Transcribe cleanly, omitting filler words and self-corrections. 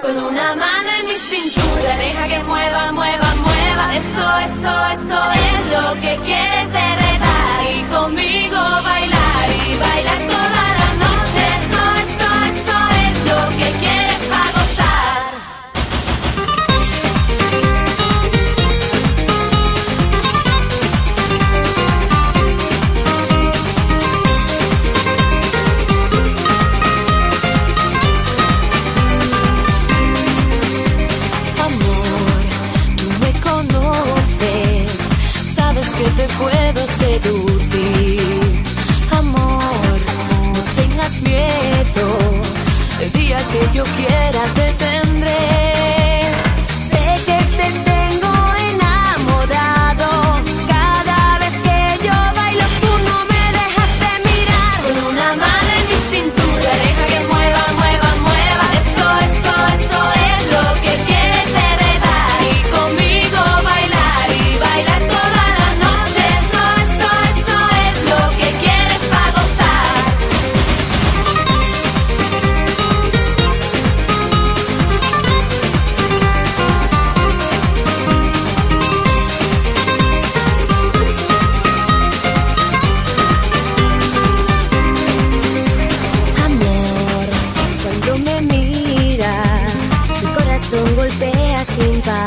con una mano en mi cintura. Deja que mueva, mueva, mueva. Eso es lo que quieres de verdad. Y conmigo bailar y bailar toda la noche. Eso es lo que quieres para gozar. Te puedo seducir, amor, no tengas miedo, el día que yo quiera te tendré. Sé que te tengo enamorado, cada vez que yo bailo tú no me dejas de mirar. Con una mano en mi cintura, deja que mueva, mueva, mueva. Eso es lo que quieres de verdad. Y conmigo bailar y bailar toda la noche. Eso es lo que quieres para gozar. Amor, cuando me miras, mi corazón golpea sin parar.